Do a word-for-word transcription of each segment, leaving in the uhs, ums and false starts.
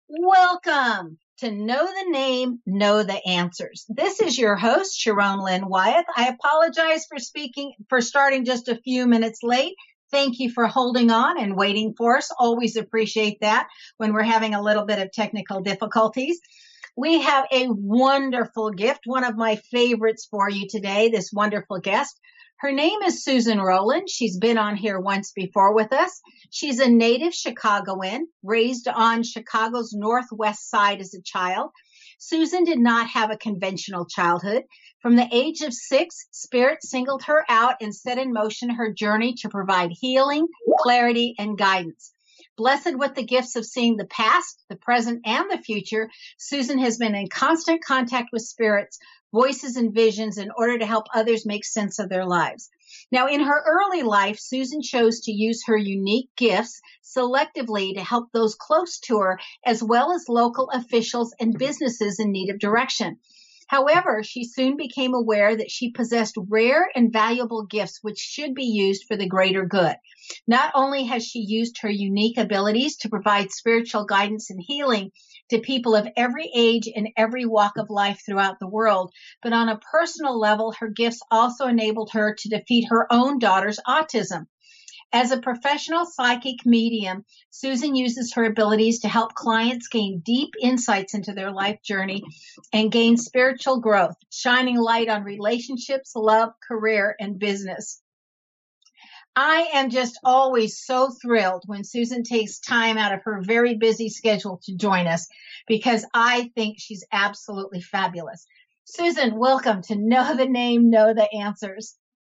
Welcome to Know the Name, Know the Answers. This is your host, Sharon Lynn Wyeth. I apologize for speaking, for starting just a few minutes late. Thank you for holding on and waiting for us. Always appreciate that when we're having a little bit of technical difficulties. We have a wonderful gift, one of my favorites for you today, this wonderful guest. Her name is Susan Rowland. She's been on here once before with us. She's a native Chicagoan, raised on Chicago's northwest side as a child. Susan did not have a conventional childhood. From the age of six, Spirit singled her out and set in motion her journey to provide healing, clarity, and guidance. Blessed with the gifts of seeing the past, the present, and the future, Susan has been in constant contact with spirits, voices, and visions in order to help others make sense of their lives. Now, in her early life, Susan chose to use her unique gifts selectively to help those close to her, as well as local officials and businesses in need of direction. However, she soon became aware that she possessed rare and valuable gifts which should be used for the greater good. Not only has she used her unique abilities to provide spiritual guidance and healing to people of every age and every walk of life throughout the world, but on a personal level, her gifts also enabled her to defeat her own daughter's autism. As a professional psychic medium, Susan uses her abilities to help clients gain deep insights into their life journey and gain spiritual growth, shining light on relationships, love, career, and business. I am just always so thrilled when Susan takes time out of her very busy schedule to join us because I think she's absolutely fabulous. Susan, welcome to Know the Name, Know the Answers.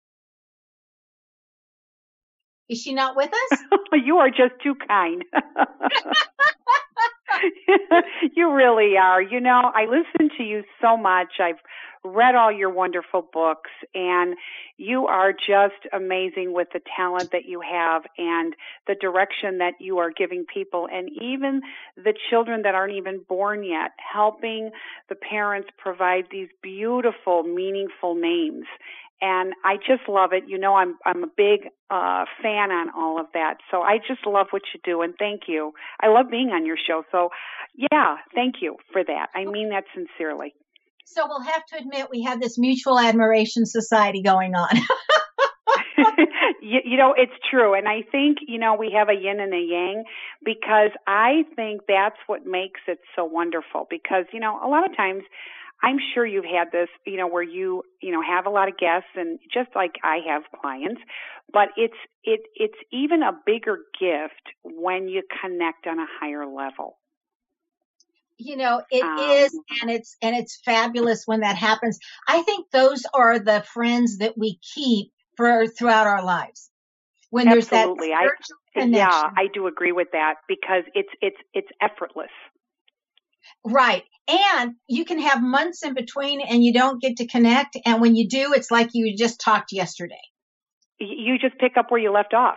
Is she not with us? You are just too kind. You really are. You know, I listen to you so much. I've read all your wonderful books, and you are just amazing with the talent that you have and the direction that you are giving people, and even the children that aren't even born yet, helping the parents provide these beautiful, meaningful names. And I just love it. You know, I'm I'm a big uh, fan on all of that. So I just love what you do, and thank you. I love being on your show. So, yeah, thank you for that. I mean that sincerely. So we'll have to admit we have this mutual admiration society going on. you, you know, it's true. And I think, you know, we have a yin and a yang because I think that's what makes it so wonderful because, you know, a lot of times I'm sure you've had this, you know, where you, you know, have a lot of guests and just like I have clients, but it's, it, it's even a bigger gift when you connect on a higher level. You know, it um, is, and it's, and it's fabulous when that happens. I think those are the friends that we keep for throughout our lives. When Absolutely. there's that spiritual I, connection. Yeah, I do agree with that because it's, it's, it's effortless. Right. And you can have months in between and you don't get to connect. And when you do, it's like you just talked yesterday. You just pick up where you left off.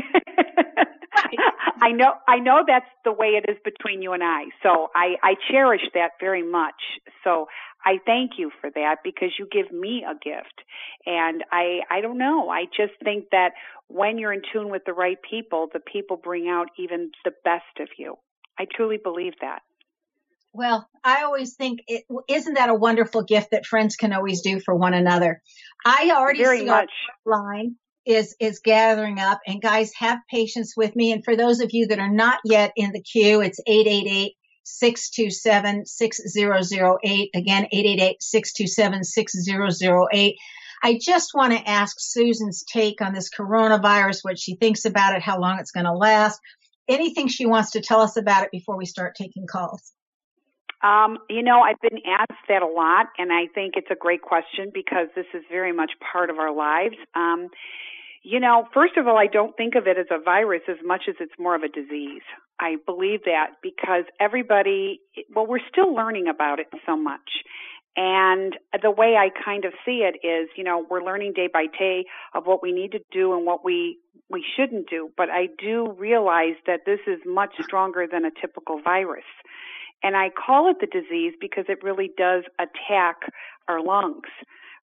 I know, I know that's the way it is between you and I. So I, I cherish that very much. So I thank you for that because you give me a gift. And I, I don't know. I just think that when you're in tune with the right people, the people bring out even the best of you. I truly believe that. Well, I always think, it, isn't that a wonderful gift that friends can always do for one another? I already Very see much. our line is, is gathering up, and guys, have patience with me. And for those of you that are not yet in the queue, it's eight eight eight, six two seven, six zero zero eight. Again, eight eight eight, six two seven, six zero zero eight. I just want to ask Susan's take on this coronavirus, what she thinks about it, how long it's going to last, anything she wants to tell us about it before we start taking calls. Um, you know, I've been asked that a lot, and I think it's a great question because this is very much part of our lives. Um, you know, first of all, I don't think of it as a virus as much as it's more of a disease. I believe that because everybody, well, we're still learning about it so much. And the way I kind of see it is, you know, we're learning day by day of what we need to do and what we, we shouldn't do. But I do realize that this is much stronger than a typical virus. And I call it the disease because it really does attack our lungs.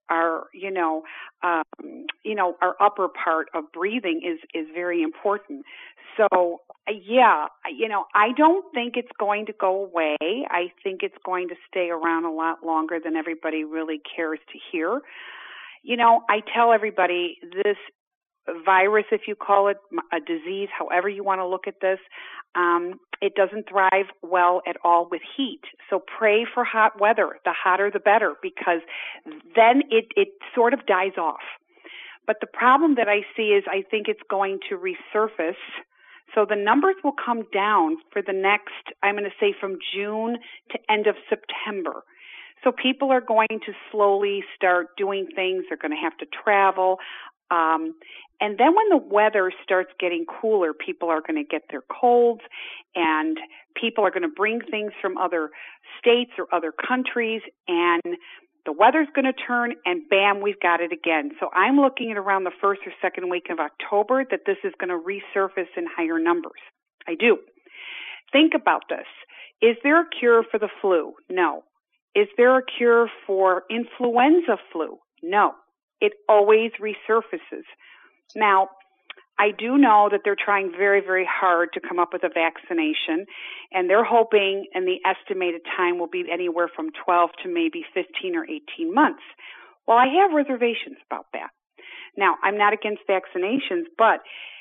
our, you know, um, you know, our upper part of breathing is, is very important. So, yeah, you know, I don't think it's going to go away. I think it's going to stay around a lot longer than everybody really cares to hear. You know, I tell everybody this virus, if you call it a disease, however you want to look at this, um, it doesn't thrive well at all with heat. So pray for hot weather. The hotter, the better, because then it, it sort of dies off. But the problem that I see is I think it's going to resurface. So the numbers will come down for the next, I'm going to say from June to end of September. So people are going to slowly start doing things. They're going to have to travel. Um, and then when the weather starts getting cooler, people are going to get their colds, and people are going to bring things from other states or other countries, and the weather's going to turn, and bam, we've got it again. So I'm looking at around the first or second week of October that this is going to resurface in higher numbers. I do. Think about this. Is there a cure for the flu? No. Is there a cure for influenza flu? No. It always resurfaces. Now, I do know that they're trying very, very hard to come up with a vaccination, and they're hoping, and the estimated time will be anywhere from twelve to maybe fifteen or eighteen months. Well, I have reservations about that. Now, I'm not against vaccinations, but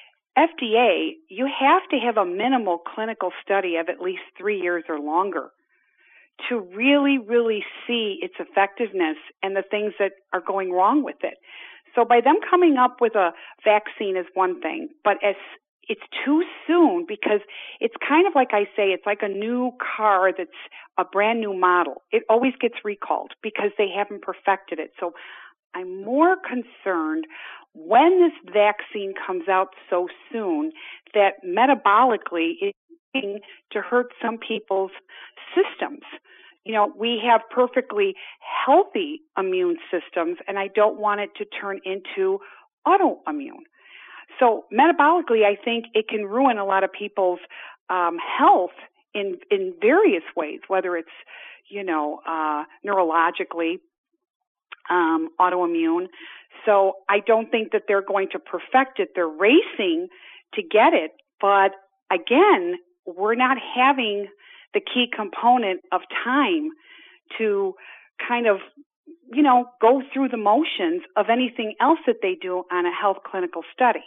F D A, you have to have a minimal clinical study of at least three years or longer to really, really see its effectiveness and the things that are going wrong with it. So by them coming up with a vaccine is one thing, but as it's too soon, because it's kind of like I say, it's like a new car that's a brand new model. It always gets recalled because they haven't perfected it. So I'm more concerned when this vaccine comes out so soon that metabolically it's going to hurt some people's systems. You know, we have perfectly healthy immune systems, and I don't want it to turn into autoimmune. So metabolically, I think it can ruin a lot of people's um, health in in various ways, whether it's, you know, uh, neurologically, um, autoimmune. So I don't think that they're going to perfect it. They're racing to get it, but again, we're not having the key component of time to kind of, you know, go through the motions of anything else that they do on a health clinical study.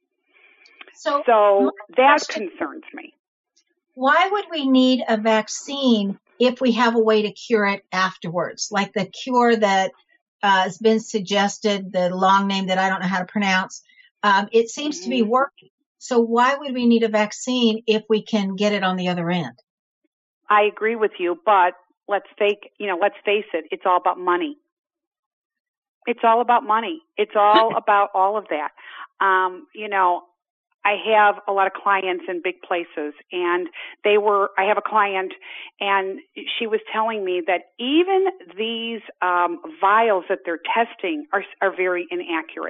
So, so that question, concerns me. Why would we need a vaccine if we have a way to cure it afterwards? Like the cure that uh, has been suggested, the long name that I don't know how to pronounce, um, it seems mm-hmm. to be working. So why would we need a vaccine if we can get it on the other end? I agree with you, but let's fake, you know, let's face it, it's all about money. It's all about money. It's all about all of that. Um, you know, I have a lot of clients in big places, and they were, I have a client, and she was telling me that even these um, vials that they're testing are, are very inaccurate.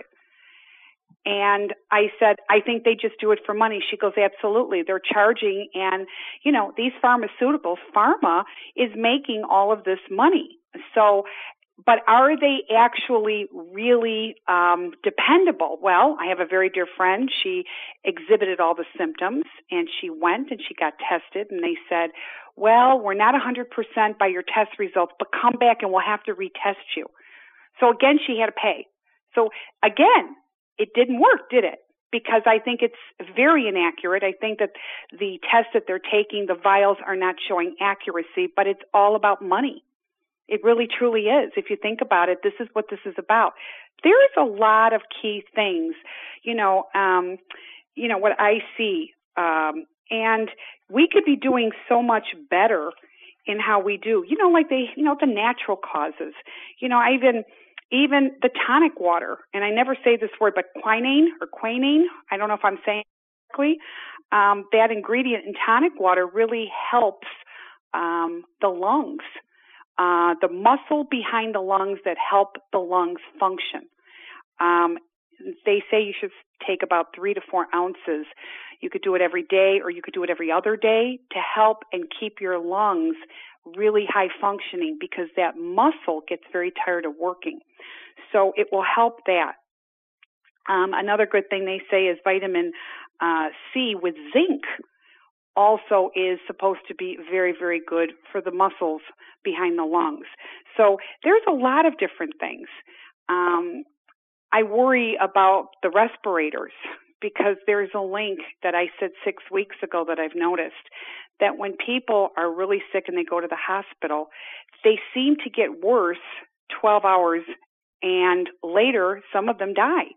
And I said, I think they just do it for money. She goes, absolutely. They're charging. And, you know, these pharmaceuticals, pharma is making all of this money. So, but are they actually really um, dependable? Well, I have a very dear friend. She exhibited all the symptoms, and she went and she got tested, and they said, well, we're not one hundred percent by your test results, but come back and we'll have to retest you. So again, she had to pay. So again, it didn't work, did it? Because I think it's very inaccurate. I think that the tests that they're taking, the vials are not showing accuracy, but it's all about money. It really, truly is. If you think about it, this is what this is about. There is a lot of key things, you know, um, you know, what I see. Um, and we could be doing so much better in how we do, you know, like they, you know, the natural causes. You know, I even... Even the tonic water, and I never say this word, but quinine or quinine, I don't know if I'm saying it correctly, um, that ingredient in tonic water really helps um, the lungs, uh, the muscle behind the lungs that help the lungs function. Um, they say you should take about three to four ounces. You could do it every day, or you could do it every other day to help and keep your lungs really high functioning, because that muscle gets very tired of working. So it will help that. Um, another good thing they say is vitamin uh, C with zinc also is supposed to be very, very good for the muscles behind the lungs. So there's a lot of different things. Um, I worry about the respirators because there's a link that I said six weeks ago that I've noticed that when people are really sick and they go to the hospital, they seem to get worse twelve hours and later some of them die.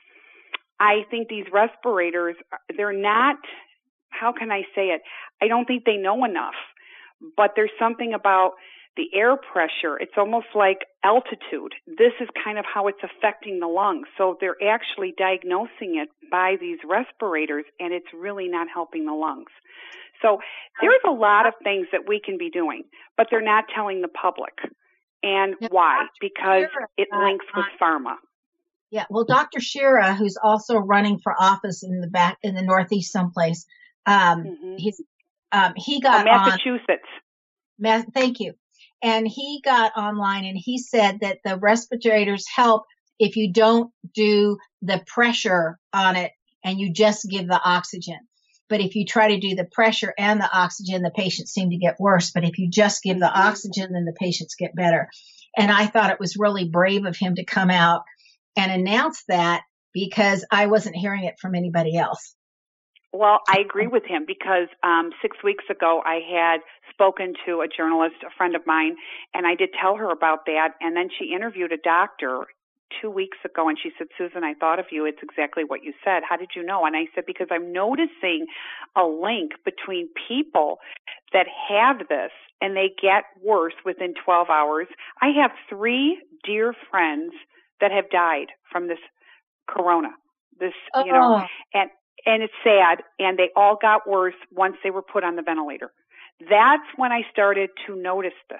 I think these respirators, they're not, how can I say it? I don't think they know enough, but there's something about the air pressure. It's almost like altitude. This is kind of how it's affecting the lungs. So they're actually diagnosing it by these respirators, and it's really not helping the lungs. So there's a lot of things that we can be doing, but they're not telling the public. And why? Because it links with pharma. Yeah, well, Doctor Shira, who's also running for office in the back in the Northeast someplace, um, mm-hmm. he's um, he got oh, Massachusetts. On, thank you, and he got online and he said that the respirators help if you don't do the pressure on it and you just give the oxygen. But if you try to do the pressure and the oxygen, the patients seem to get worse. But if you just give the oxygen, then the patients get better. And I thought it was really brave of him to come out and announce that because I wasn't hearing it from anybody else. Well, I agree with him because um, six weeks ago I had spoken to a journalist, a friend of mine, and I did tell her about that. And then she interviewed a doctor two weeks ago, and she said, Susan, I thought of you. It's exactly what you said. How did you know? And I said, because I'm noticing a link between people that have this and they get worse within twelve hours. I have three dear friends that have died from this corona, this, oh. you know, and, and it's sad. And they all got worse once they were put on the ventilator. That's when I started to notice this.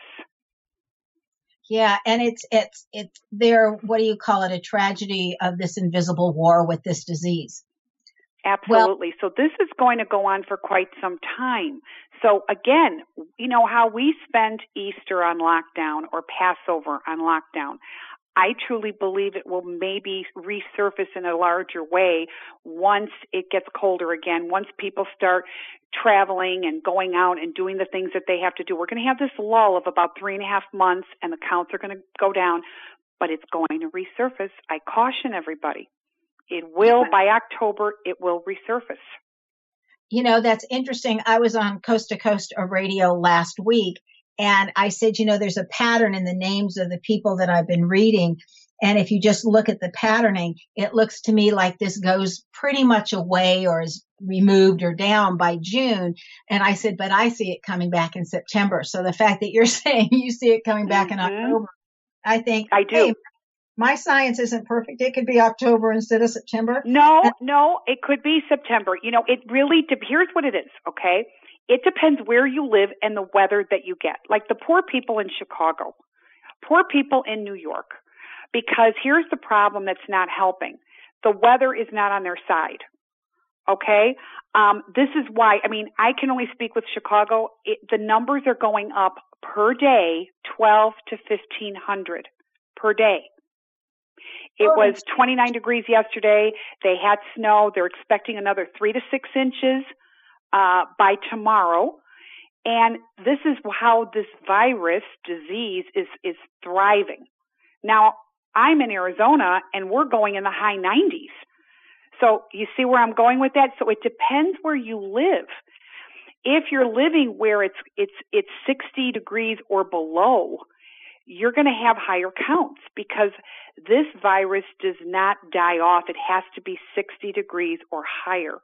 Yeah. And it's, it's, it's there. What do you call it? A tragedy of this invisible war with this disease. Absolutely. Well, so this is going to go on for quite some time. So again, you know how we spend Easter on lockdown or Passover on lockdown. I truly believe it will maybe resurface in a larger way once it gets colder again, once people start traveling and going out and doing the things that they have to do. We're going to have this lull of about three and a half months and the counts are going to go down, but it's going to resurface. I caution everybody. It will, by October, it will resurface. You know, that's interesting. I was on Coast to Coast Radio last week. And I said, you know, there's a pattern in the names of the people that I've been reading. And if you just look at the patterning, it looks to me like this goes pretty much away or is removed or down by June. And I said, but I see it coming back in September. So the fact that you're saying you see it coming back mm-hmm. in October, I think, I do. Hey, my science isn't perfect. It could be October instead of September. No, and- no, it could be September. You know, it really, de- here's what it is, okay? It depends where you live and the weather that you get. Like the poor people in Chicago, poor people in New York, because here's the problem that's not helping. The weather is not on their side. Okay? Um, this is why, I mean, I can only speak with Chicago. It, the numbers are going up per day, twelve to fifteen hundred per day. It oh, was twenty-nine degrees yesterday. They had snow. They're expecting another three to six inches. Uh, by tomorrow. And this is how this virus disease is, is thriving. Now, I'm in Arizona and we're going in the high nineties. So you see where I'm going with that? So it depends where you live. If you're living where it's, it's, it's sixty degrees or below, you're going to have higher counts because this virus does not die off. It has to be sixty degrees or higher.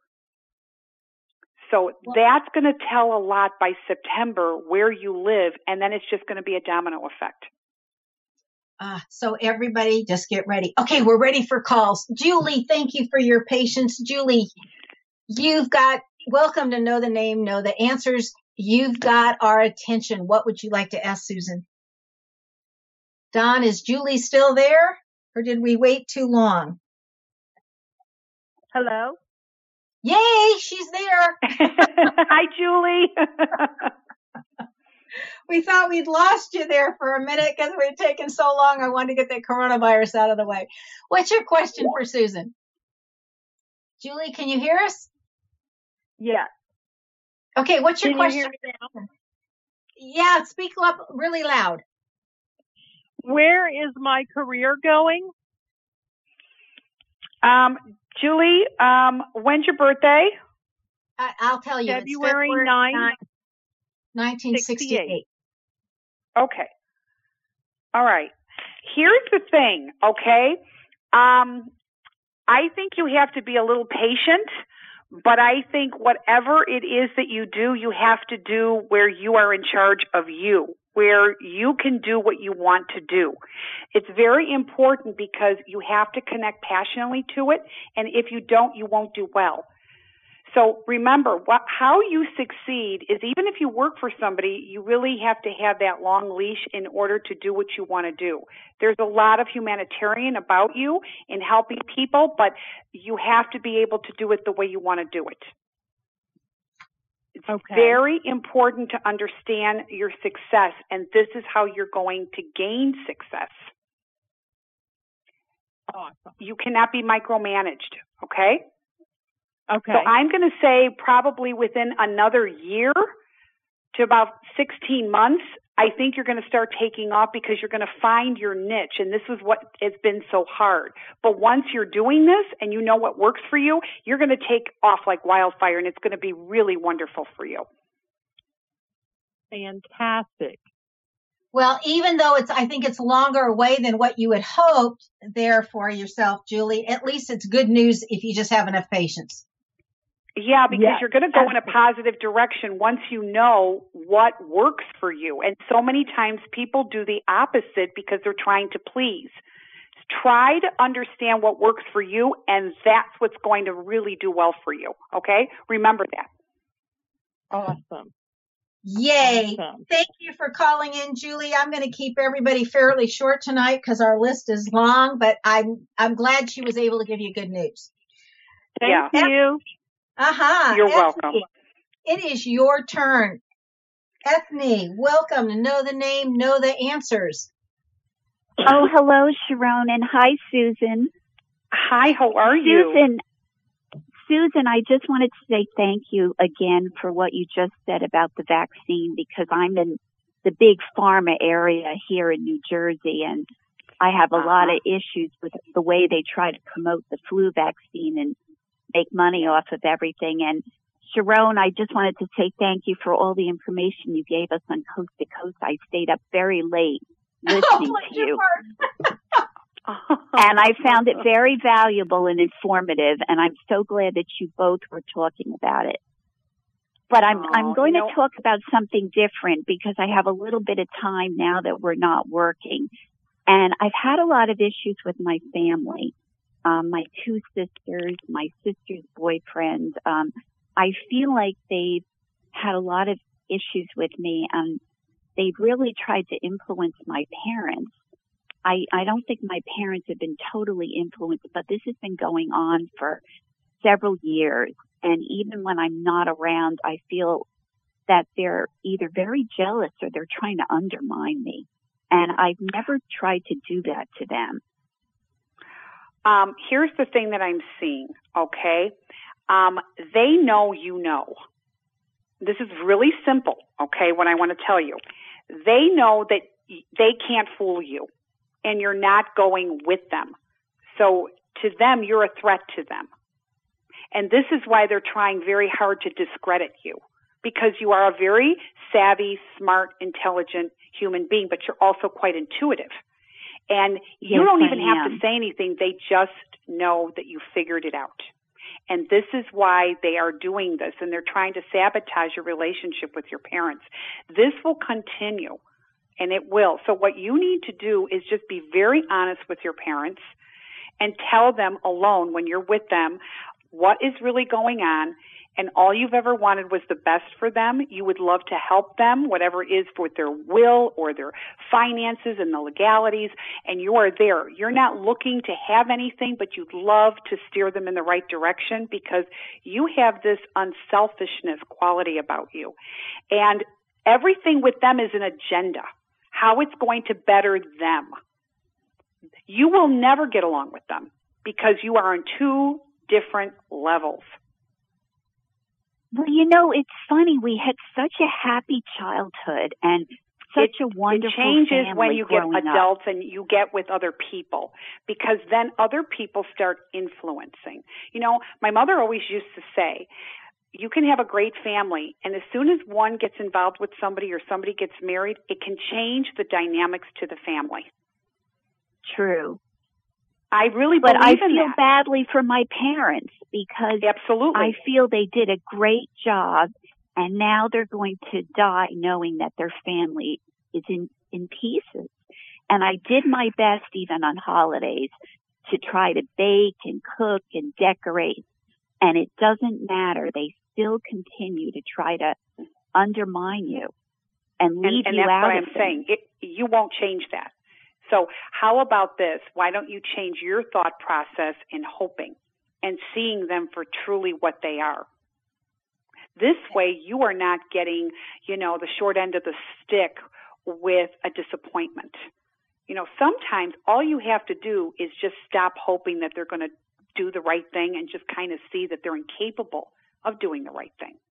So that's going to tell a lot by September where you live, and then it's just going to be a domino effect. Uh, so everybody just get ready. Okay, we're ready for calls. Julie, thank you for your patience. Julie, you've got, welcome to Know the Name, Know the Answers. You've got our attention. What would you like to ask Susan? Don, is Julie still there, or did we wait too long? Hello? Yay, she's there. Hi, Julie. we thought we'd lost you there for a minute because we'd taken so long. I wanted to get the coronavirus out of the way. What's your question for Susan? Julie, can you hear us? Yeah. Okay, what's your can question? You hear me now? Yeah, speak up really loud. Where is my career going? Um, Julie, um, when's your birthday? I, I'll tell you. February it's ninth, nineteen sixty-eight. Okay. All right. Here's the thing, okay? Um, I think you have to be a little patient, but I think whatever it is that you do, you have to do where you are in charge of you, where you can do what you want to do. It's very important because you have to connect passionately to it, and if you don't, you won't do well. So remember, what, how you succeed is even if you work for somebody, you really have to have that long leash in order to do what you want to do. There's a lot of humanitarian about you in helping people, but you have to be able to do it the way you want to do it. It's okay. very important to understand your success, and this is how you're going to gain success. Awesome. You cannot be micromanaged, okay? Okay. So I'm going to say probably within another year to about sixteen months, I think you're going to start taking off because you're going to find your niche. And this is what has been so hard. But once you're doing this and you know what works for you, you're going to take off like wildfire, and it's going to be really wonderful for you. Fantastic. Well, even though it's, I think it's longer away than what you had hoped there for yourself, Julie, at least it's good news if you just have enough patience. Yeah, because yes, you're going to go in a positive direction once you know what works for you. And so many times people do the opposite because they're trying to please. Try to understand what works for you, and that's what's going to really do well for you. Okay? Remember that. Awesome. Yay. Awesome. Thank you for calling in, Julie. I'm going to keep everybody fairly short tonight because our list is long, but I'm I'm glad she was able to give you good news. Thank yeah. you. Uh-huh. You're Ethne, welcome. It is your turn. Ethne, welcome to Know the Name, Know the Answers. Oh, hello, Sharon, and hi, Susan. Hi, how are you? Susan, Susan, I just wanted to say thank you again for what you just said about the vaccine, because I'm in the big pharma area here in New Jersey, and I have a uh-huh. lot of issues with the way they try to promote the flu vaccine and make money off of everything. And Sharon, I just wanted to say thank you for all the information you gave us on Coast to Coast. I stayed up very late listening oh, to you. And I found it very valuable and informative, and I'm so glad that you both were talking about it. But I'm, oh, I'm going you know, to talk about something different because I have a little bit of time now that we're not working. And I've had a lot of issues with my family. Um, my two sisters, my sister's boyfriend. Um, I feel like they've had a lot of issues with me, and they've really tried to influence my parents. I, I don't think my parents have been totally influenced, but this has been going on for several years. And even when I'm not around, I feel that they're either very jealous or they're trying to undermine me. And I've never tried to do that to them. Um, here's the thing that I'm seeing, okay? Um, they know you know. This is really simple, okay, what I want to tell you. They know that they can't fool you, and you're not going with them. So to them, you're a threat to them. And this is why they're trying very hard to discredit you, because you are a very savvy, smart, intelligent human being, but you're also quite intuitive. And you yes, don't even I have am. to say anything. They just know that you figured it out. And this is why they are doing this, and they're trying to sabotage your relationship with your parents. This will continue, and it will. So what you need to do is just be very honest with your parents and tell them alone when you're with them what is really going on, and all you've ever wanted was the best for them. You would love to help them, whatever it is, for their will or their finances and the legalities, and you are there. You're not looking to have anything, but you'd love to steer them in the right direction because you have this unselfishness quality about you. And Everything with them is an agenda, how it's going to better them. You will never get along with them because you are on two different levels. Well, you know, it's funny. We had such a happy childhood and such it, a wonderful family. It changes family when you get adults up. and you get with other people, because then other people start influencing. You know, my mother always used to say, you can have a great family, and as soon as one gets involved with somebody or somebody gets married, it can change the dynamics to the family. True. I really but believe I in feel that. badly for my parents because Absolutely. I feel they did a great job, and now they're going to die knowing that their family is in, in pieces. And I did my best even on holidays to try to bake and cook and decorate, and it doesn't matter. They still continue to try to undermine you and leave and, and you that's out what of I'm things. saying. It, you won't change that. So how about this? Why don't you change your thought process in hoping and seeing them for truly what they are? This way you are not getting, you know, the short end of the stick with a disappointment. You know, sometimes all you have to do is just stop hoping that they're going to do the right thing and just kind of see that they're incapable of doing the right thing.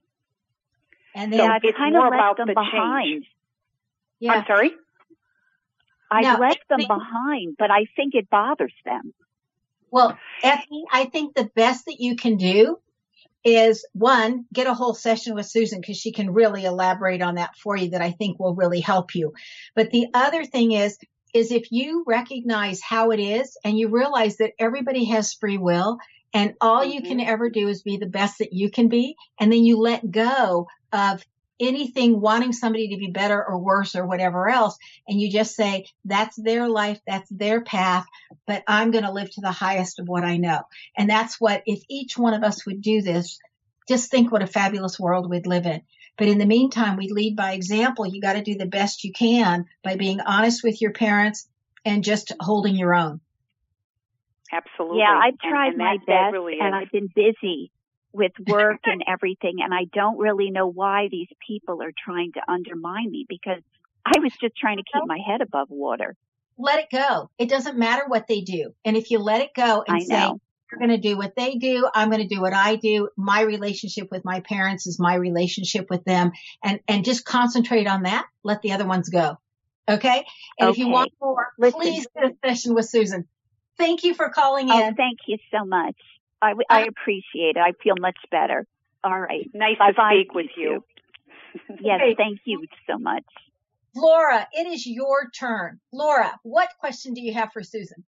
And so then I've it's kind more of left about them the behind. change. yeah. I'm sorry? I've No, left I them think- behind, but I think it bothers them. Well, Effie, I think the best that you can do is, one, get a whole session with Susan because she can really elaborate on that for you that I think will really help you. But the other thing is, is if you recognize how it is and you realize that everybody has free will and all Mm-hmm. you can ever do is be the best that you can be, and then you let go of anything wanting somebody to be better or worse or whatever else, and you just say, that's their life, that's their path, but I'm going to live to the highest of what I know. And that's what, if each one of us would do this, just think what a fabulous world we'd live in. But in the meantime, we lead by example. You got to do the best you can by being honest with your parents and just holding your own. Absolutely. Yeah, I've And- tried and my that, that best, really and is. I've been busy with work and everything, and I don't really know why these people are trying to undermine me because I was just trying to keep my head above water. Let it go. It doesn't matter what they do. And if you let it go and I say, know. you're going to do what they do, I'm going to do what I do. My relationship with my parents is my relationship with them. And, and just concentrate on that. Let the other ones go. Okay? And if you Okay. want more, Listen. please do a session with Susan. Thank you for calling Oh, in. thank you so much. I, I appreciate it. I feel much better. All right. Nice Bye-bye, to speak with you you. Yes, Okay. thank you so much. Laura, it is your turn. Laura, what question do you have for Susan?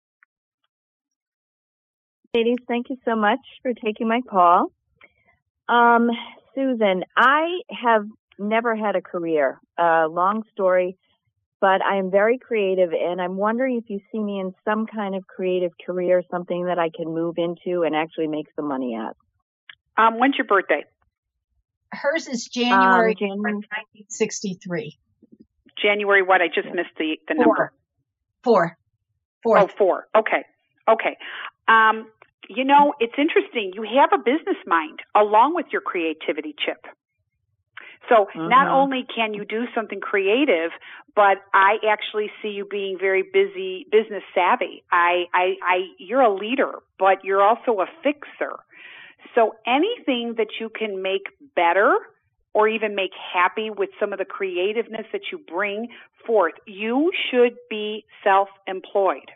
Ladies, thank you so much for taking my call. Um, Susan, I have never had a career. Uh, long story, but I am very creative, and I'm wondering if you see me in some kind of creative career, something that I can move into and actually make some money at. Um, when's your birthday? Hers is January Um, January. nineteen sixty-three. January what? I just Yeah. missed the, the number. Four. Four. Oh, Fourth. four. Okay. Okay. Um, you know, it's interesting. You have a business mind along with your creativity chip. So not Mhm. only can you do something creative, but I actually see you being very busy, business savvy. I, I, I, you're a leader, but you're also a fixer. So anything that you can make better or even make happy with some of the creativeness that you bring forth, you should be self-employed.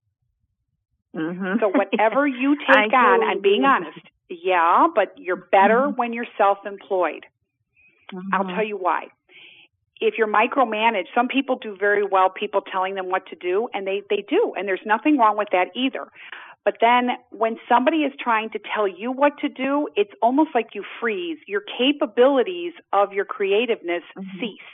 Mhm. So whatever you I take on, totally I'm being agree. honest, yeah, but you're better Mhm. when you're self-employed. I'll Mhm. tell you why. If you're micromanaged, some people do very well, people telling them what to do, and they, they do, and there's nothing wrong with that either. But then when somebody is trying to tell you what to do, it's almost like you freeze. Your capabilities of your creativeness Mhm. cease.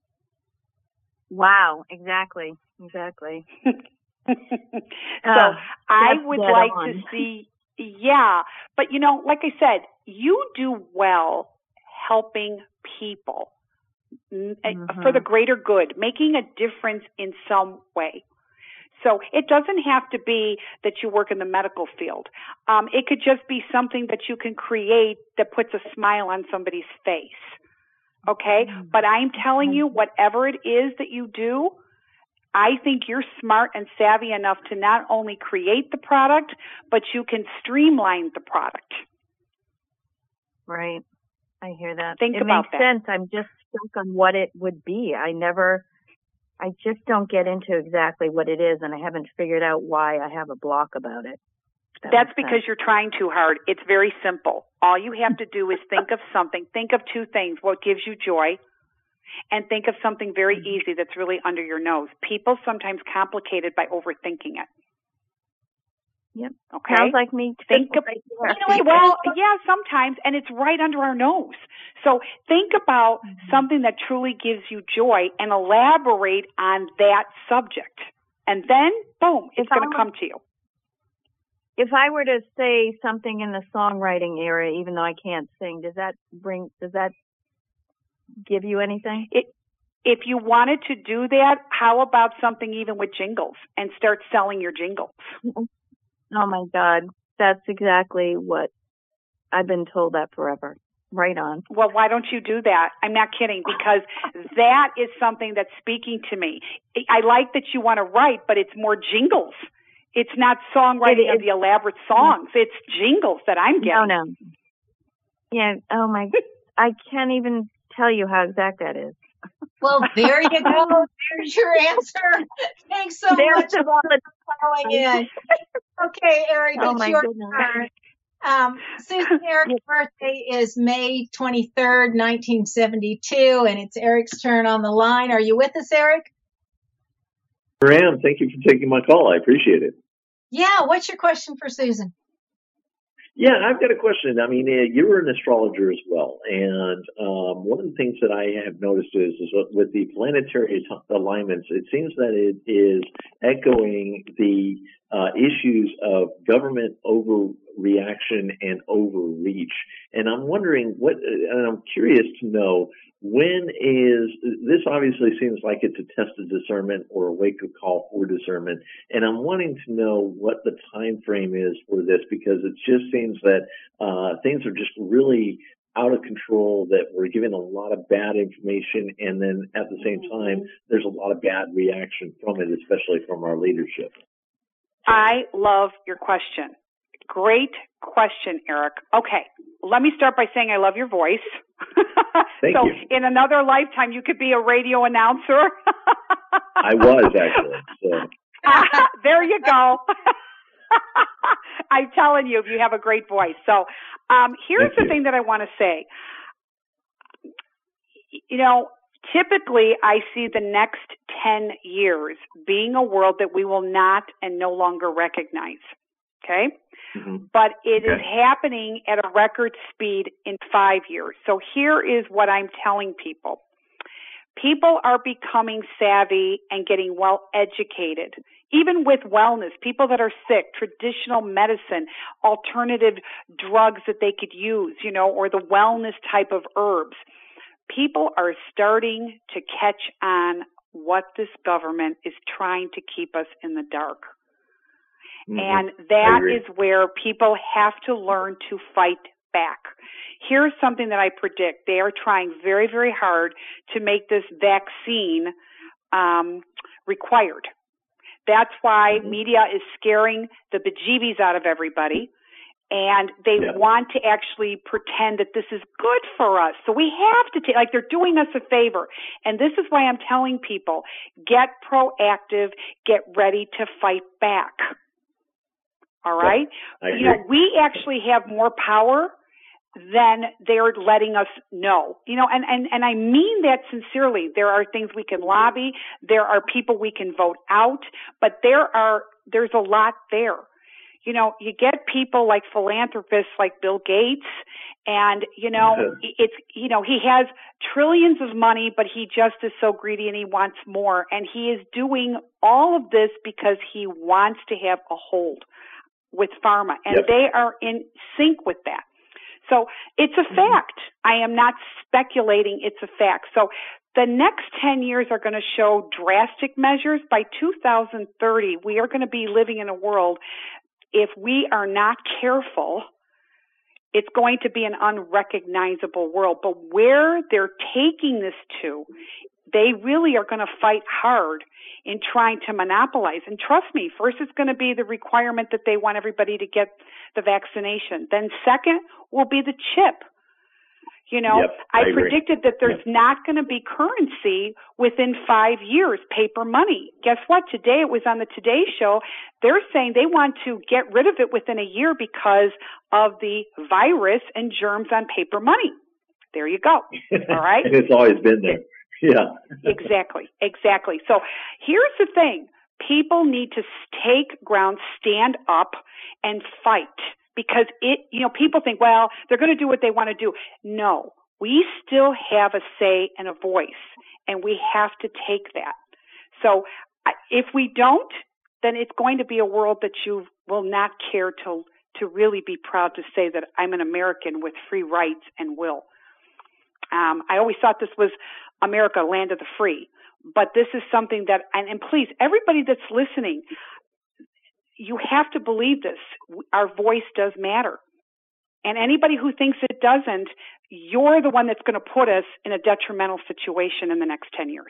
Wow, exactly, exactly. so Ah, I that's would dead like on. to see, yeah, but you know, like I said, you do well helping people mm, Mhm. for the greater good, making a difference in some way. So it doesn't have to be that you work in the medical field. Um, it could just be something that you can create that puts a smile on somebody's face. okay? But I'm telling you, whatever it is that you do, I think you're smart and savvy enough to not only create the product, but you can streamline the product. Right. I hear that. Think it about makes that. sense. I'm just stuck on what it would be. I never, I just don't get into exactly what it is, and I haven't figured out why I have a block about it. That That's because sense. You're trying too hard. It's very simple. All you have to do is think of something. Think of two things. What gives you joy? And think of something very easy that's really under your nose. People sometimes complicate it by overthinking it. Yep. Okay. Sounds like me. Think of, right you know, well, yeah, sometimes, and it's right under our nose. So think about mm-hmm. something that truly gives you joy and elaborate on that subject. And then, boom, it's going to come to you. If I were to say something in the songwriting area, even though I can't sing, does that bring, does that give you anything? It, if you wanted to do that, how about something even with jingles and start selling your jingles? Oh my God. That's exactly what I've been told that forever. Right on. Well, why don't you do that? I'm not kidding, because that is something that's speaking to me. I like that you want to write, but it's more jingles. It's not songwriting it, of the elaborate songs. It's jingles that I'm getting. No, no. Yeah. Oh my, I can't even tell you how exact that is. Well, there you go. There's your answer. Thanks so There's much the for calling in. Okay, Eric, oh it's my your goodness. turn. Um, Susan, Eric's birthday is May twenty-third, nineteen seventy-two, and it's Eric's turn on the line. Are you with us, Eric? I am. Thank you for taking my call. I appreciate it. Yeah. What's your question for Susan? Yeah, I've got a question. I mean, uh, you're an astrologer as well, and um, one of the things that I have noticed is, is with the planetary alignments, it seems that it is echoing the uh, issues of government overreaction and overreach. And I'm wondering what, and I'm curious to know, when is, this obviously seems like it's a test of discernment or a wake-up call for discernment, and I'm wanting to know what the time frame is for this, because it just seems that uh, things are just really out of control, that we're giving a lot of bad information, and then at the same time, there's a lot of bad reaction from it, especially from our leadership. I love your question. Great question, Eric. Okay, let me start by saying I love your voice. Thank so you. In another lifetime, you could be a radio announcer. I was, actually. So. There you go. I'm telling you, you have a great voice. So um, here's Thank the you. thing that I want to say. You know, typically I see the next ten years being a world that we will not and no longer recognize. Okay? Mm-hmm. But it okay. is happening at a record speed in five years. So here is what I'm telling people. People are becoming savvy and getting well educated. Even with wellness, people that are sick, traditional medicine, alternative drugs that they could use, you know, or the wellness type of herbs. People are starting to catch on what this government is trying to keep us in the dark. Mm-hmm. And that is where people have to learn to fight back. Here's something that I predict. They are trying very, very hard to make this vaccine um, required. That's why mm-hmm. media is scaring the bejeebies out of everybody. And they yeah. want to actually pretend that this is good for us. So we have to take, like they're doing us a favor. And this is why I'm telling people, get proactive, get ready to fight back. All right? Yeah, you know, we actually have more power than they're letting us know. You know, and, and, and I mean that sincerely. There are things we can lobby. There are people we can vote out. But there are, there's a lot there. You know, you get people like philanthropists like Bill Gates, and, you know, yeah. it's, you know, he has trillions of money, but he just is so greedy and he wants more. And he is doing all of this because he wants to have a hold with pharma, and yep. they are in sync with that. So it's a fact. I am not speculating. It's a fact. So the next ten years are going to show drastic measures. By two thousand thirty, we are going to be living in a world, if we are not careful, it's going to be an unrecognizable world. But where they're taking this to, they really are going to fight hard in trying to monopolize. And trust me, first it's going to be the requirement that they want everybody to get the vaccination. Then second will be the chip. You know, yep, I, I predicted that there's yep. not going to be currency within five years, paper money. Guess what? Today it was on the Today Show. They're saying they want to get rid of it within a year because of the virus and germs on paper money. There you go. All right. And it's always been there. Yeah. Exactly. Exactly. So here's the thing. People need to take ground, stand up, and fight. Because it, you know, people think, well, they're going to do what they want to do. No, we still have a say and a voice, and we have to take that. So if we don't, then it's going to be a world that you will not care to, to really be proud to say that I'm an American with free rights and will. Um, I always thought this was America, land of the free. But this is something that, and, and please, everybody that's listening, you have to believe this. Our voice does matter. And anybody who thinks it doesn't, you're the one that's going to put us in a detrimental situation in the next ten years.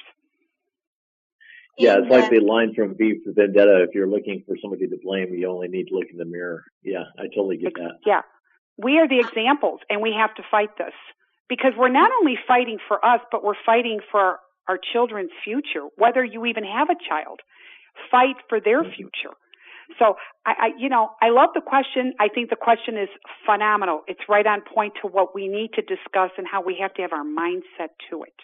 Yeah, it's like the line from V for Vendetta. If you're looking for somebody to blame, you only need to look in the mirror. Yeah, I totally get that. Yeah. We are the examples, and we have to fight this. Because we're not only fighting for us, but we're fighting for our, our children's future, whether you even have a child. Fight for their future. So, I, I, you know, I love the question. I think the question is phenomenal. It's right on point to what we need to discuss and how we have to have our mindset to it.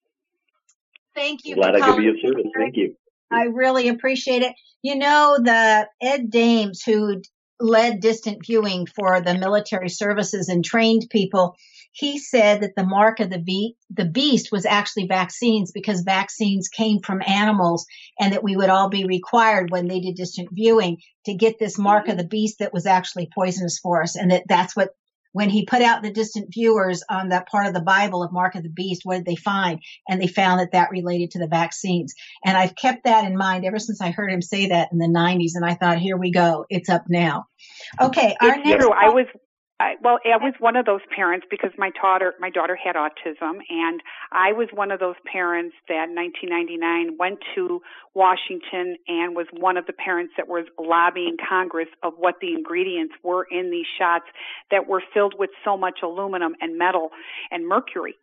Thank you. Glad I could be of service. Thank you. I really appreciate it. You know, the Ed Dames, who led distant viewing for the military services and trained people, he said that the mark of the, be- the beast was actually vaccines, because vaccines came from animals, and that we would all be required when they did distant viewing to get this mark mm-hmm. of the beast that was actually poisonous for us. And that that's what, when he put out the distant viewers on that part of the Bible of mark of the beast, what did they find? And they found that that related to the vaccines. And I've kept that in mind ever since I heard him say that in the nineties. And I thought, here we go. It's up now. Okay. Our it's next true. I was I, well, I was one of those parents because my daughter, my daughter had autism, and I was one of those parents that in nineteen ninety-nine went to Washington and was one of the parents that was lobbying Congress of what the ingredients were in these shots that were filled with so much aluminum and metal and mercury.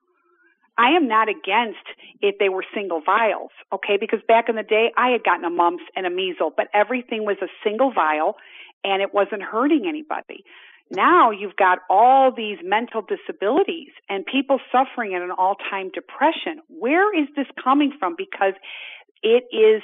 I am not against if they were single vials, okay, because back in the day I had gotten a mumps and a measles, but everything was a single vial and it wasn't hurting anybody. Now you've got all these mental disabilities and people suffering in an all-time depression. Where is this coming from? Because it is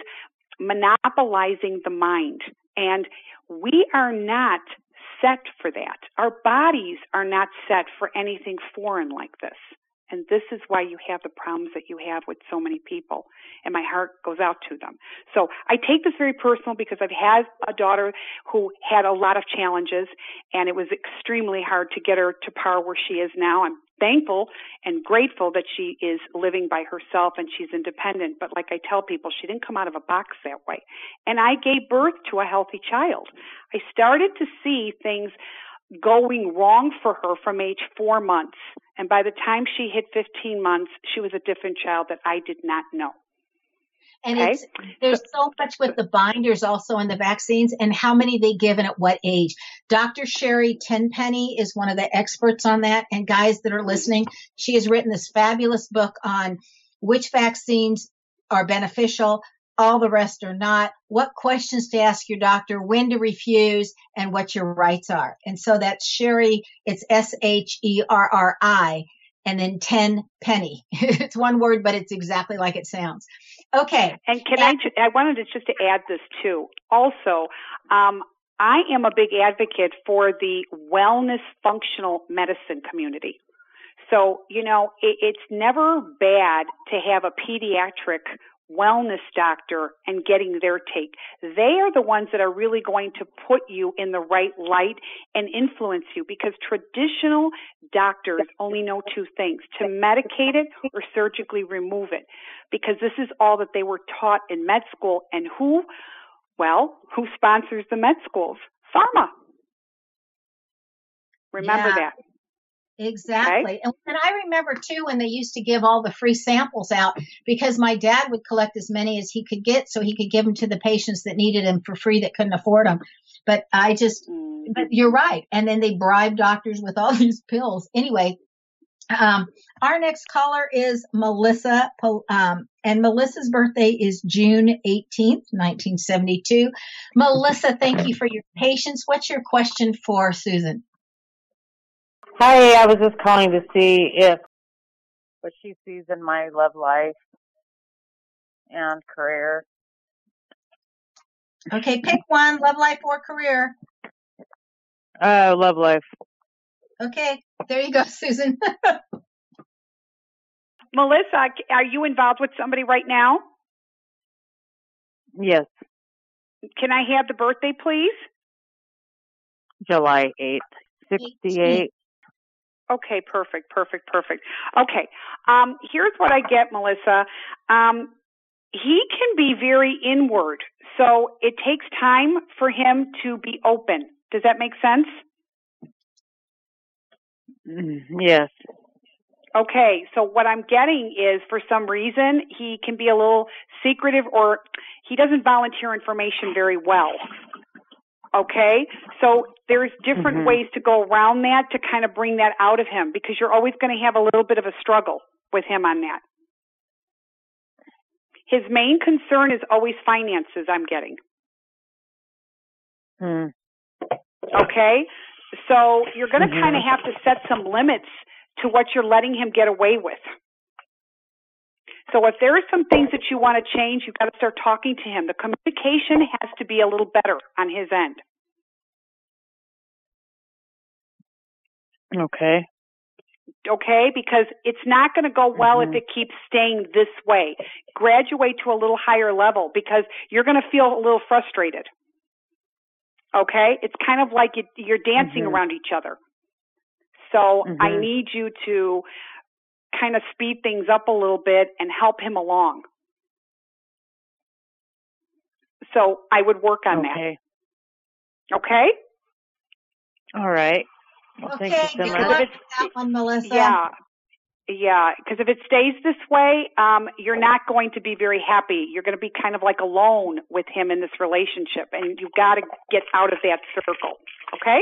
monopolizing the mind, and we are not set for that. Our bodies are not set for anything foreign like this. And this is why you have the problems that you have with so many people. And my heart goes out to them. So I take this very personal because I've had a daughter who had a lot of challenges, and it was extremely hard to get her to par where she is now. I'm thankful and grateful that she is living by herself and she's independent. But like I tell people, she didn't come out of a box that way. And I gave birth to a healthy child. I started to see things going wrong for her from age four months. And by the time she hit fifteen months, she was a different child that I did not know. And okay? it's, there's so much with the binders also in the vaccines and how many they give and at what age. Doctor Sherry Tenpenny is one of the experts on that. And guys that are listening, she has written this fabulous book on which vaccines are beneficial, all the rest are not, what questions to ask your doctor, when to refuse, and what your rights are. And so that's Sherry, it's S H E R R I, and then Tenpenny. It's one word, but it's exactly like it sounds. Okay. And can and, I, I wanted to just to add this too. Also, um, I am a big advocate for the wellness functional medicine community. So, you know, it, it's never bad to have a pediatric wellness doctor and getting their take. They are the ones that are really going to put you in the right light and influence you, because traditional doctors only know two things: to medicate it or surgically remove it, because this is all that they were taught in med school. And who, well, who sponsors the med schools? Pharma. Remember yeah. that. Exactly. Okay? And, and I remember too when they used to give all the free samples out because my dad would collect as many as he could get so he could give them to the patients that needed them for free that couldn't afford them. But I just, Mm. but you're right. And then they bribe doctors with all these pills. Anyway, um, our next caller is Melissa, um, and Melissa's birthday is June eighteenth, nineteen seventy-two. Melissa, thank you for your patience. What's your question for Susan? Hi, I was just calling to see if what she sees in my love life and career. Okay, pick one, love life or career. Uh, love life. Okay, there you go, Susan. Melissa, are you involved with somebody right now? Yes, Can I have the birthday, please? July eighth, sixty-eight. Okay, perfect, perfect, perfect. Okay, um, here's what I get, Melissa. Um, he can be very inward, so it takes time for him to be open. Does that make sense? Yes. Okay, so what I'm getting is for some reason he can be a little secretive or he doesn't volunteer information very well. Okay, so there's different Mm-hmm. ways to go around that to kind of bring that out of him because you're always going to have a little bit of a struggle with him on that. His main concern is always finances, I'm getting. Mm. Okay, so you're going to Mm-hmm. kind of have to set some limits to what you're letting him get away with. So if there are some things that you want to change, you've got to start talking to him. The communication has to be a little better on his end. Okay. Okay, because it's not going to go well Mm-hmm. if it keeps staying this way. Graduate to a little higher level because you're going to feel a little frustrated. Okay, it's kind of like it, you're dancing Mm-hmm. around each other. So Mm-hmm. I need you to kind of speed things up a little bit and help him along. So I would work on Okay. that. Okay? All right. Well, Okay, thank you so good much. luck with that one, Melissa. Yeah. Yeah, because if it stays this way, um, you're not going to be very happy. You're going to be kind of like alone with him in this relationship, and you've got to get out of that circle. Okay?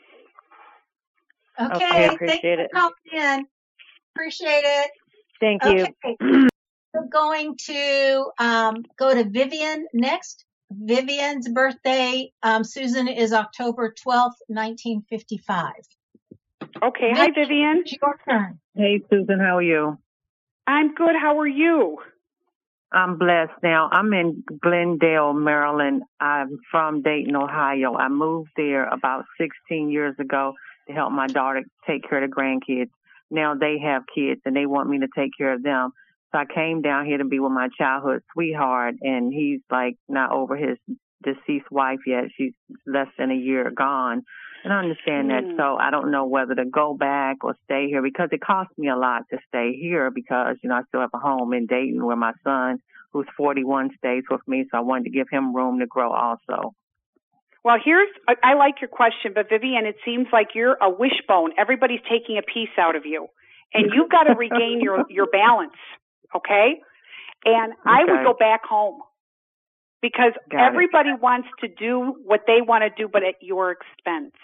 Okay, Okay, thanks appreciate for it. calling in. Appreciate it. Thank you. Okay, we're going to um, go to Vivian next. Vivian's birthday, um, Susan, is October twelfth, nineteen fifty-five. Okay. Hi, Vivian. It's your turn. Hey, Susan, how are you? I'm good. How are you? I'm blessed now. I'm in Glendale, Maryland. I'm from Dayton, Ohio. I moved there about sixteen years ago to help my daughter take care of the grandkids. Now they have kids and they want me to take care of them. So I came down here to be with my childhood sweetheart, and he's like not over his deceased wife yet. She's less than a year gone. And I understand that. Mm. So I don't know whether to go back or stay here because it costs me a lot to stay here because, you know, I still have a home in Dayton where my son, who's forty-one, stays with me. So I wanted to give him room to grow also. Well, here's, I, I like your question, but Vivian, it seems like you're a wishbone. Everybody's taking a piece out of you. And you've got to regain your, your balance, okay? And I Okay. would go back home because Got it. everybody wants to do what they want to do, but at your expense.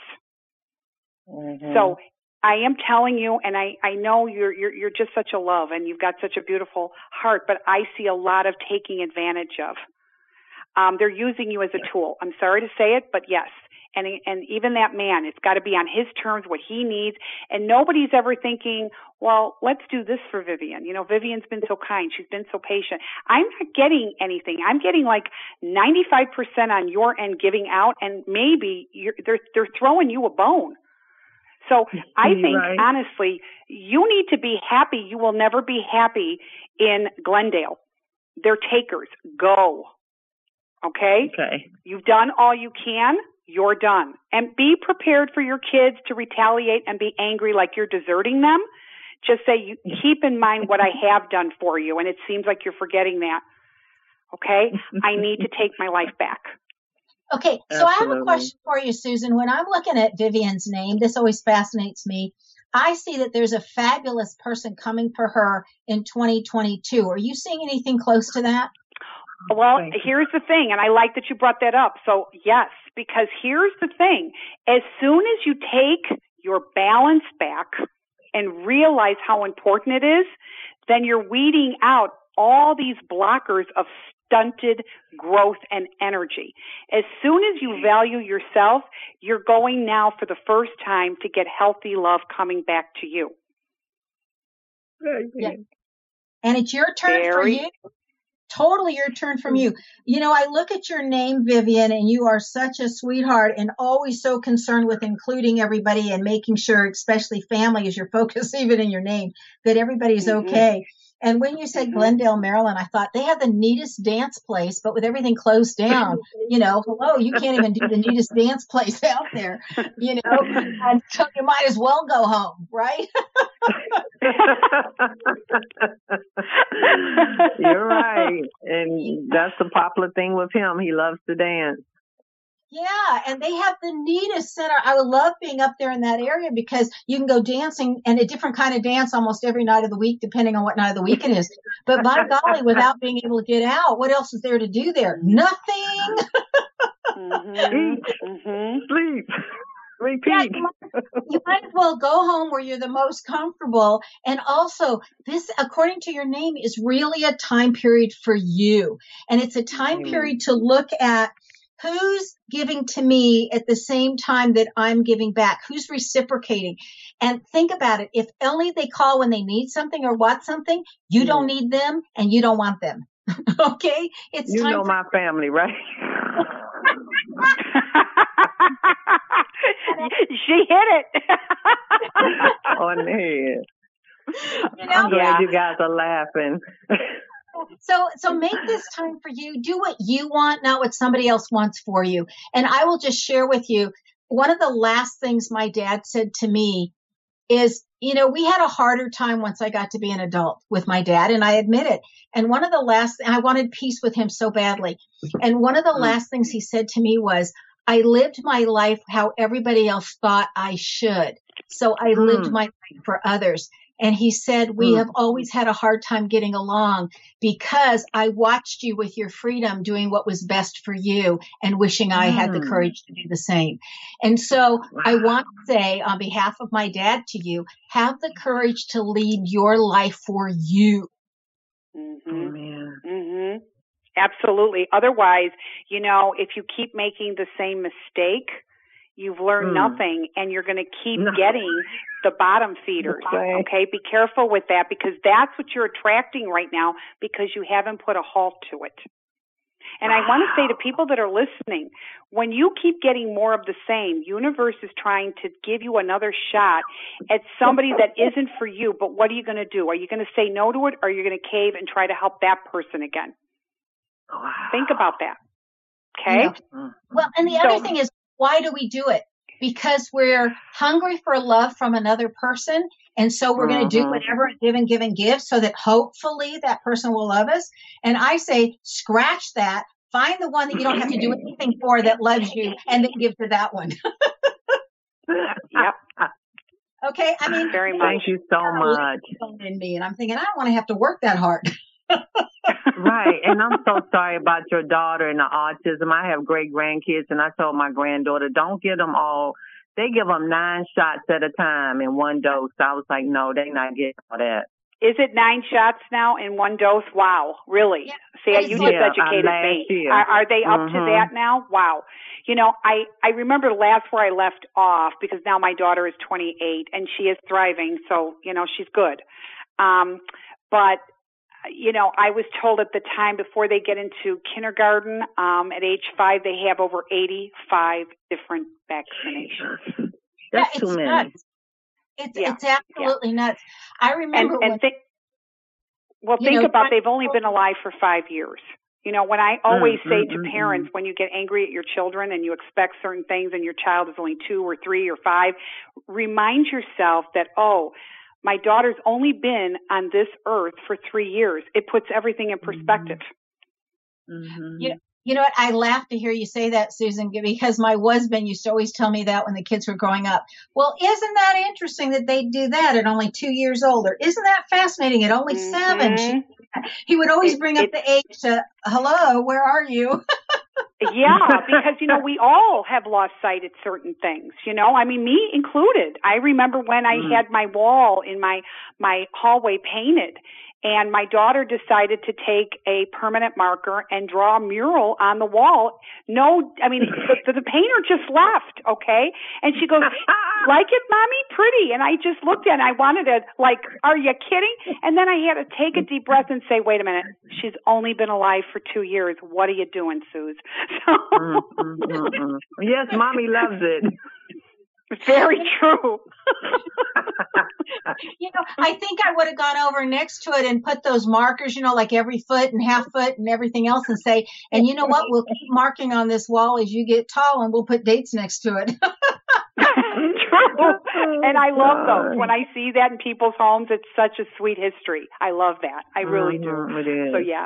Mm-hmm. So I am telling you, and I, I know you're, you're, you're just such a love and you've got such a beautiful heart, but I see a lot of taking advantage of. Um, they're using you as a tool. I'm sorry to say it, but yes. And, and even that man, it's got to be on his terms, what he needs. And nobody's ever thinking, well, let's do this for Vivian. You know, Vivian's been so kind. She's been so patient. I'm not getting anything. I'm getting like ninety-five percent on your end giving out, and maybe you're, they're, they're throwing you a bone. So I think, Right. honestly, you need to be happy. You will never be happy in Glendale. They're takers. Go. Okay? Okay. You've done all you can. You're done. And be prepared for your kids to retaliate and be angry like you're deserting them. Just say, you keep in mind what I have done for you, and it seems like you're forgetting that. Okay? I need to take my life back. Okay, so I have a Absolutely. question for you, Susan. When I'm looking at Vivian's name, this always fascinates me. I see that there's a fabulous person coming for her in twenty twenty-two. Are you seeing anything close to that? Well, here's the thing, and I like that you brought that up. So, yes, because here's the thing. As soon as you take your balance back and realize how important it is, then you're weeding out all these blockers of stunted growth and energy. As soon as you value yourself, you're going now for the first time to get healthy love coming back to you. Yeah. And it's your turn Very, for you. Totally your turn from you. You know, I look at your name, Vivian, and you are such a sweetheart and always so concerned with including everybody and making sure, especially family is your focus, even in your name, that everybody's mm-hmm. okay. And when you said mm-hmm. Glendale, Maryland, I thought they have the neatest dance place, but with everything closed down, you know, hello, you can't even do the neatest dance place out there, you know, and so you might as well go home, right? You're right. And that's the popular thing with him. He loves to dance. Yeah, and they have the neatest center. I would love being up there in that area because you can go dancing and a different kind of dance almost every night of the week, depending on what night of the week it is. But by golly, without being able to get out, what else is there to do there? Nothing. mm-hmm. Mm-hmm. Sleep. Repeat. Yeah, you, might, you might as well go home where you're the most comfortable. And also, this, according to your name, is really a time period for you. And it's a time mm. period to look at who's giving to me at the same time that I'm giving back? Who's reciprocating? And think about it. If only they call when they need something or want something, you mm. don't need them and you don't want them. Okay? It's you time know for- my family, right? She hit it. On the head. You know? I'm glad yeah. you guys are laughing. So, so make this time for you. Do what you want, not what somebody else wants for you. And I will just share with you, one of the last things my dad said to me is, you know, we had a harder time once I got to be an adult with my dad, and I admit it. And one of the last, and I wanted peace with him so badly. And one of the mm. last things he said to me was, I lived my life how everybody else thought I should. So I mm. lived my life for others. And he said, we mm. have always had a hard time getting along because I watched you with your freedom doing what was best for you and wishing mm. I had the courage to do the same. And so wow. I want to say on behalf of my dad to you, have the courage to lead your life for you. Mm-hmm. Oh, man. Mm-hmm. Absolutely. Otherwise, you know, if you keep making the same mistake, you've learned mm. nothing, and you're going to keep no. getting the bottom feeders. Okay. okay, be careful with that because that's what you're attracting right now because you haven't put a halt to it. And wow. I want to say to people that are listening, when you keep getting more of the same, universe is trying to give you another shot at somebody that isn't for you. But what are you going to do? Are you going to say no to it, or are you going to cave and try to help that person again? Wow. Think about that. Okay. Yeah. Well, and the other so, thing is, why do we do it? Because we're hungry for love from another person. And so we're going to do whatever and give and give and give so that hopefully that person will love us. And I say, scratch that. Find the one that you don't have to do anything for that loves you and then give to that one. Yep. Okay. I mean, very much. Thank you so much. In me, and I'm thinking, I don't want to have to work that hard. Right. And I'm so sorry about your daughter and the autism. I have great grandkids, and I told my granddaughter, don't give them all. They give them nine shots at a time in one dose. I was like, no, they're not getting all that. Is it nine shots now in one dose? Wow. Really? Yeah. See, you just yeah, educated me. Are, are they up mm-hmm. to that now? Wow. You know, I, I remember last where I left off because now my daughter is twenty-eight and she is thriving. So, you know, she's good. Um, but you know, I was told at the time before they get into kindergarten, um, at age five, they have over eighty-five different vaccinations. That's yeah, too many. Nuts. It's yeah. it's absolutely yeah. nuts. I remember and, when, and think, well, think know, about they've only been alive for five years. You know, when I always mm, say mm, to mm, parents, mm. when you get angry at your children and you expect certain things and your child is only two or three or five, remind yourself that, oh, my daughter's only been on this earth for three years. It puts everything in perspective. Mm-hmm. You know, You know what? I laugh to hear you say that, Susan, because my husband used to always tell me that when the kids were growing up. Well, isn't that interesting that they do that at only two years old? Or isn't that fascinating at only Mm-hmm. seven? She, he would always bring up it, the age to, hello, where are you? Yeah, because, you know, we all have lost sight at certain things, you know, I mean, me included. I remember when I mm. had my wall in my, my hallway painted, and my daughter decided to take a permanent marker and draw a mural on the wall. No, I mean, the, the painter just left, okay? And she goes, like it, Mommy? Pretty. And I just looked at it and I wanted to, like, are you kidding? And then I had to take a deep breath and say, wait a minute, she's only been alive for two years. What are you doing, Suze? So, mm, mm, mm, mm. Yes, Mommy loves it. Very true. You know, I think I would have gone over next to it and put those markers, you know, like every foot and half foot and everything else, and say, and you know what, we'll keep marking on this wall as you get tall, and we'll put dates next to it. True. And I love those. When I see that in people's homes, it's such a sweet history. I love that. I really mm-hmm, do. It is. So, yeah.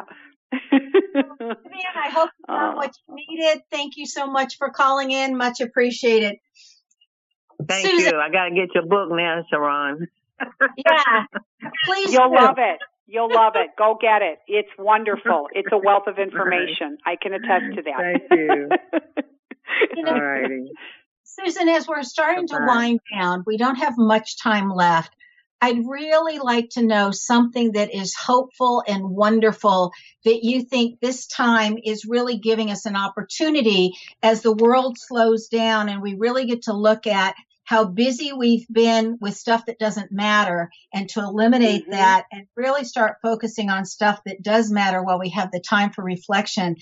Man, I hope you found uh, what you needed. Thank you so much for calling in. Much appreciated. Thank Susan. you. I got to get your book now, Sharon. Yeah. Please You'll do. love it. You'll love it. Go get it. It's wonderful. It's a wealth of information. I can attest to that. Thank you. You know, all righty. Susan, as we're starting Bye-bye. to wind down, we don't have much time left. I'd really like to know something that is hopeful and wonderful that you think this time is really giving us an opportunity as the world slows down and we really get to look at how busy we've been with stuff that doesn't matter, and to eliminate mm-hmm. that and really start focusing on stuff that does matter while we have the time for reflection.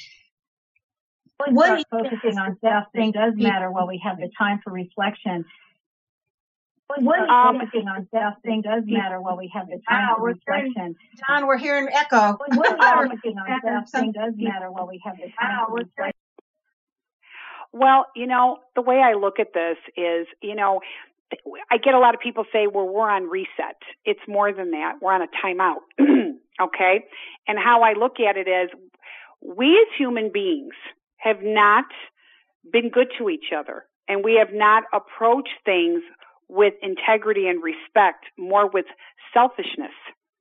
What are you focusing on stuff that does matter while we have the time for reflection? What are you um, focusing on stuff that does matter while we have the time uh, for reflection? John, we're hearing echo. What are you focusing on stuff that does matter while we have the time for reflection? Well, you know, the way I look at this is, you know, I get a lot of people say, well, we're on reset. It's more than that. We're on a timeout. Okay? And how I look at it is, we as human beings have not been good to each other, and we have not approached things with integrity and respect, more with selfishness.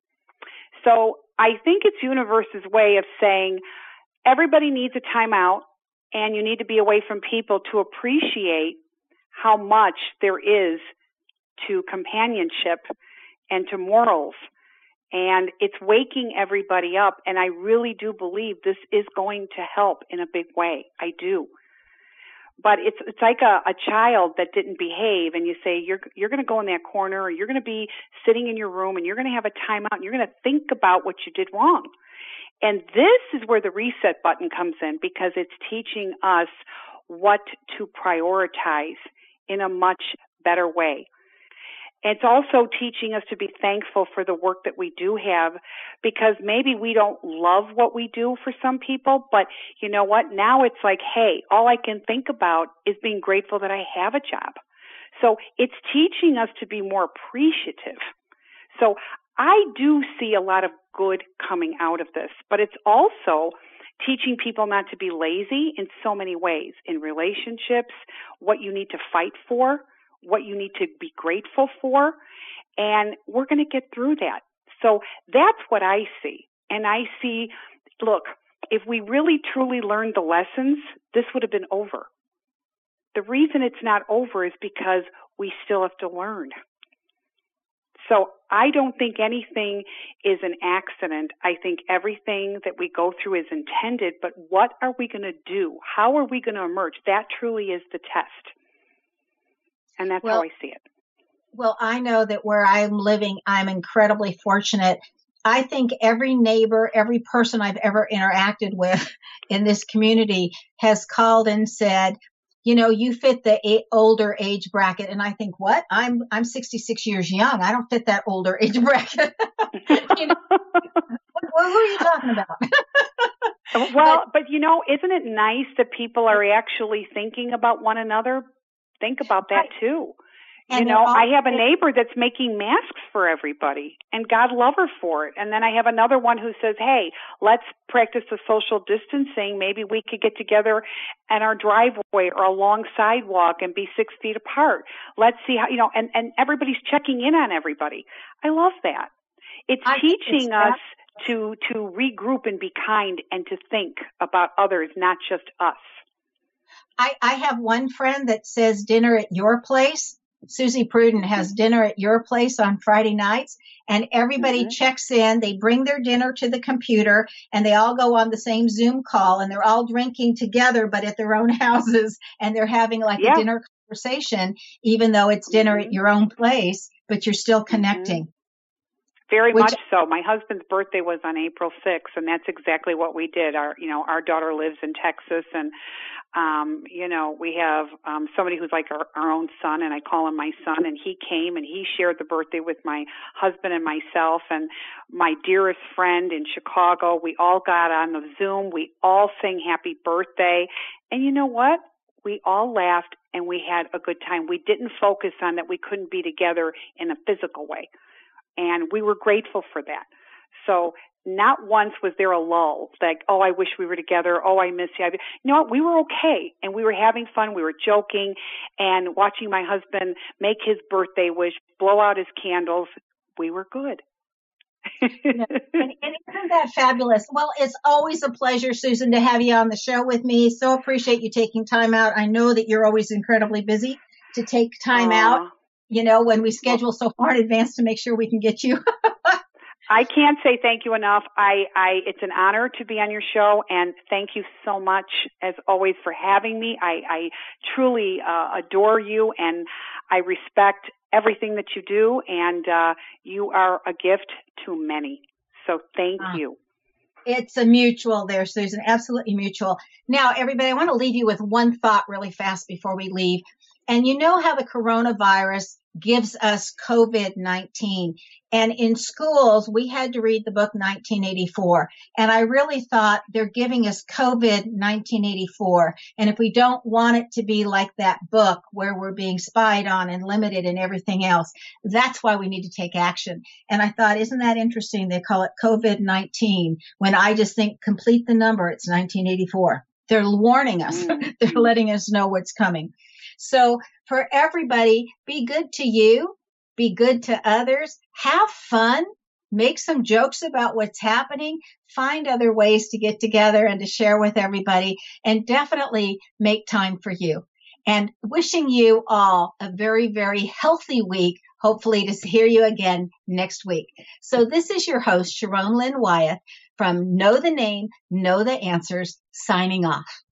So I think it's universe's way of saying everybody needs a timeout, and you need to be away from people to appreciate how much there is to companionship and to morals. And it's waking everybody up, and I really do believe this is going to help in a big way. I do. But it's it's like a, a child that didn't behave, and you say, you're you're going to go in that corner, or you're going to be sitting in your room, and you're going to have a timeout, and you're going to think about what you did wrong. And this is where the reset button comes in, because it's teaching us what to prioritize in a much better way. It's also teaching us to be thankful for the work that we do have, because maybe we don't love what we do for some people, but you know what? Now it's like, hey, all I can think about is being grateful that I have a job. So it's teaching us to be more appreciative. So I do see a lot of good coming out of this, but it's also teaching people not to be lazy in so many ways, in relationships, what you need to fight for, what you need to be grateful for, and we're going to get through that. So that's what I see. And I see, look, if we really truly learned the lessons, this would have been over. The reason it's not over is because we still have to learn. So I don't think anything is an accident. I think everything that we go through is intended, but what are we going to do? How are we going to emerge? That truly is the test. And that's well, how I see it. Well, I know that where I'm living, I'm incredibly fortunate. I think every neighbor, every person I've ever interacted with in this community has called and said, you know, you fit the a- older age bracket. And I think, what? I'm I'm sixty-six years young. I don't fit that older age bracket. You know, what, what are you talking about? Well, but, you know, isn't it nice that people are actually thinking about one another? Think about that, too. You know, I have a neighbor that's making masks for everybody, and God love her for it. And then I have another one who says, hey, let's practice the social distancing. Maybe we could get together in our driveway or along sidewalk and be six feet apart. Let's see how, you know, and, and everybody's checking in on everybody. I love that. It's I teaching us to, to regroup and be kind and to think about others, not just us. I, I have one friend that says dinner at your place. Susie Pruden has dinner at your place on Friday nights, and everybody mm-hmm. checks in. They bring their dinner to the computer, and they all go on the same Zoom call, and they're all drinking together, but at their own houses, and they're having like yeah. a dinner conversation, even though it's dinner mm-hmm. at your own place, but you're still connecting. Mm-hmm. Very Which, much so. My husband's birthday was on April sixth, and that's exactly what we did. Our, you know, our daughter lives in Texas, and, um, you know, we have um, somebody who's like our, our own son, and I call him my son, and he came and he shared the birthday with my husband and myself, and my dearest friend in Chicago. We all got on the Zoom. We all sang happy birthday, and you know what? We all laughed, and we had a good time. We didn't focus on that we couldn't be together in a physical way. And we were grateful for that. So not once was there a lull, like, oh, I wish we were together. Oh, I miss you. You know what? We were okay. And we were having fun. We were joking and watching my husband make his birthday wish, blow out his candles. We were good. and, and isn't that fabulous? Well, it's always a pleasure, Susan, to have you on the show with me. So appreciate you taking time out. I know that you're always incredibly busy to take time Aww. out. You know, when we schedule so far in advance to make sure we can get you. I can't say thank you enough. I, I, it's an honor to be on your show, and thank you so much, as always, for having me. I, I truly uh, adore you, and I respect everything that you do, and uh, you are a gift to many. So thank uh, you. It's a mutual there, Susan, absolutely mutual. Now, everybody, I want to leave you with one thought really fast before we leave. And you know how the coronavirus gives us COVID nineteen. And in schools, we had to read the book nineteen eighty-four. And I really thought they're giving us COVID nineteen eighty-four. And if we don't want it to be like that book where we're being spied on and limited and everything else, that's why we need to take action. And I thought, isn't that interesting? They call it COVID nineteen when I just think complete the number. It's nineteen eighty-four. They're warning us. Mm. They're letting us know what's coming. So for everybody, be good to you, be good to others, have fun, make some jokes about what's happening, find other ways to get together and to share with everybody, and definitely make time for you. And wishing you all a very, very healthy week, hopefully to hear you again next week. So this is your host, Sharon Lynn Wyeth from Know the Name, Know the Answers, signing off.